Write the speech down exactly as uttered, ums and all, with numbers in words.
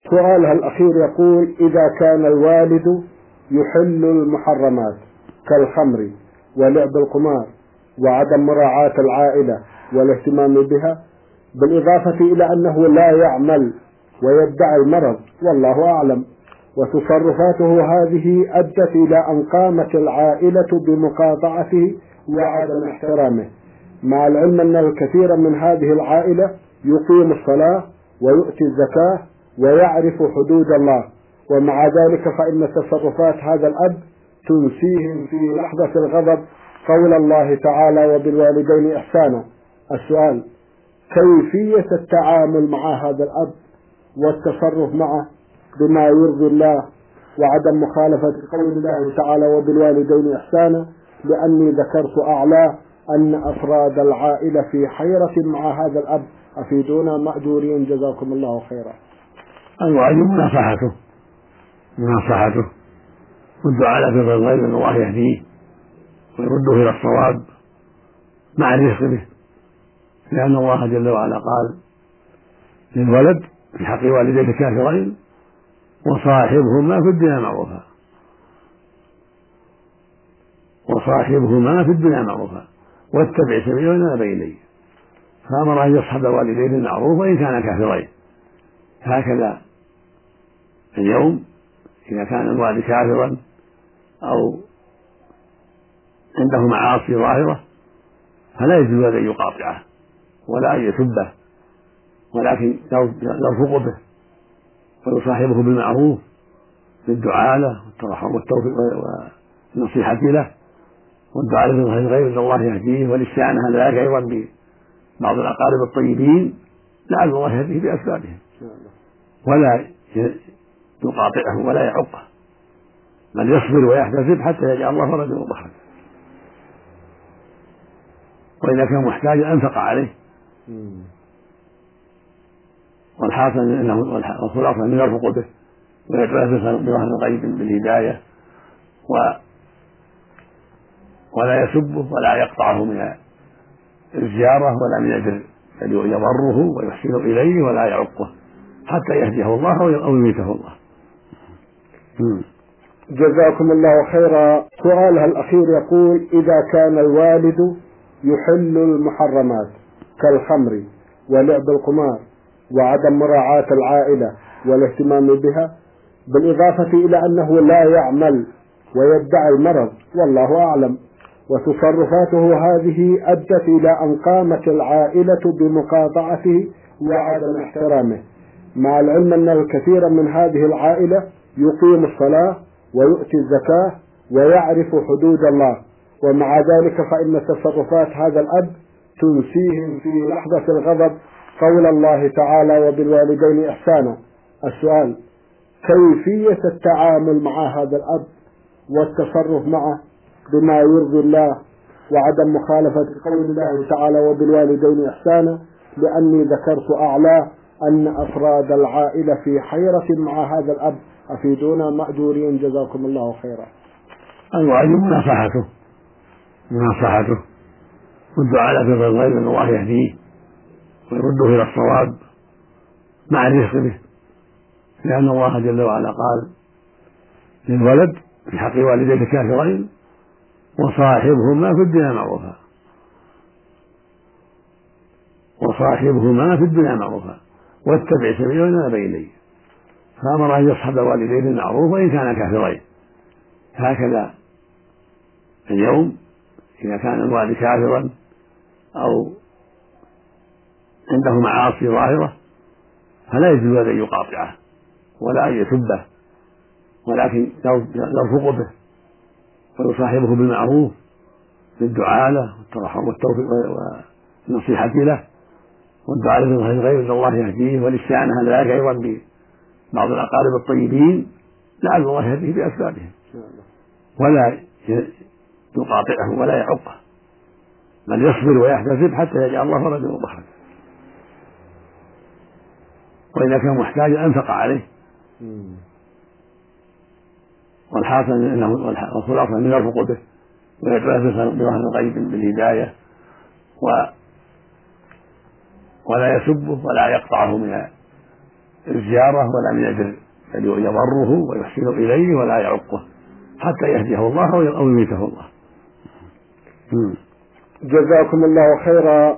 سؤالها الأخير يقول: إذا كان الوالد يحل المحرمات كالخمر ولعب القمار وعدم مراعاة العائلة والاهتمام بها، بالإضافة إلى أنه لا يعمل ويدعي المرض والله أعلم، وتصرفاته هذه أدت إلى أن قامت العائلة بمقاطعته وعدم احترامه، مع العلم أن الكثير من هذه العائلة يقيم الصلاة ويؤتي الزكاة ويعرف حدود الله، ومع ذلك فإن تصرفات هذا الأب تنسيهم في لحظة الغضب قول الله تعالى: وبالوالدين إحسانا. السؤال: كيفية التعامل مع هذا الأب والتصرف معه بما يرضي الله وعدم مخالفة قول الله تعالى: وبالوالدين إحسانا، لأني ذكرت أعلاه أن أفراد العائلة في حيرة مع هذا الأب، أفيدونا مأجورين جزاكم الله خيرا. الواجب مناصحته مناصحته والدعاء له بالغيب أن الله يهديه ويرده إلى الصواب مع الرفق به، لأن الله جل وعلا قال للولد في حق والديه كافرين: وصاحبهما في الدنيا معروفا وصاحبهما في الدنيا معروفا واتبع سبيل من أناب إليه، فأمر أن يصحب والديه بالمعروف وإن كانا كافرين. هكذا اليوم إذا كان الوالد كافرا أو عنده معاصي ظاهرة فلا يجوز أن يقاطعه ولا أن يسبه، ولكن يرفق به ويصاحبه بالمعروف بالدعاء له والترحم والتوفيق والنصيحة له والدعاء له بالغير أن الله يهديه، والاستعانة على ذلك أيضا ببعض الأقارب الطيبين لعل الله يهديه بأسبابهم، ولا يقاطعه ولا يعقه، بل يصبر ويحتسب حتى يجعل الله فرجا ومخرجا، وإذا كان محتاجا أنفق عليه. والحاصل انه والخلاصه ان يرفق به ويتلفظ بظهر الغيب بالهدايه و ولا يسبه ولا يقطعه من الزياره ولا من البر، بل يبره ويحسن اليه ولا يعقه حتى يهديه الله او يميته الله. جزاكم الله خيرا. سؤالها الأخير يقول: إذا كان الوالد يحل المحرمات كالخمر ولعب القمار وعدم مراعاة العائلة والاهتمام بها، بالإضافة إلى أنه لا يعمل ويدعي المرض والله أعلم، وتصرفاته هذه أدت إلى أن قامت العائلة بمقاطعته وعدم احترامه، مع العلم أن الكثير من هذه العائلة يقيم الصلاة ويؤتي الزكاة ويعرف حدود الله، ومع ذلك فإن تصرفات هذا الأب تنسيهم في لحظة الغضب قول الله تعالى: وبالوالدين إحسانا. السؤال: كيفية التعامل مع هذا الأب والتصرف معه بما يرضي الله وعدم مخالفة قول الله تعالى: وبالوالدين إحسانا، لأني ذكرت أعلاه أن أفراد العائلة في حيرة مع هذا الأب، أفيدونا مأجورين جزاكم الله خيرا. الواجب مناصحته مناصحته والدعاء له بالغيب أن الله يهديه ويرده إلى الصواب مع الرفق به، لأن الله جل وعلا قال للولد في حق والديه كافرين: وصاحبهما في الدنيا معروفا وصاحبهما في الدنيا معروفا واتبع سبيل من أناب إليه، فأمر أن يصحب والديه بالمعروف وإن كانا كافرين. هكذا اليوم إذا كان الوالد كافرا أو عنده معاصي ظاهرة فلا يجوز أن يقاطعه ولا أن يسبه، ولكن يرفق به ويصاحبه بالمعروف بالدعاء له والترحم والتوفيق والنصيحة له والدعاء له بالغيب أن الله يهديه، والاستعانة على ذلك أيضا ببعض الأقارب الطيبين لعل الله يهديه بأسبابهم، ولا يقاطعه ولا يعقه، بل يصبر ويحتسب حتى يجعل الله فرجا ومخرجا، وإذا كان محتاجا أنفق عليه. والحاصل انه والخلاصه ان يرفق به ويتلفظ بظهر الغيب بالهدايه و ولا يسبه ولا يقطعه من الزيارة ولا من البر، بل يبره ويحسن إليه ولا يعقه حتى يهديه الله أو يميته الله. جزاكم الله خيرا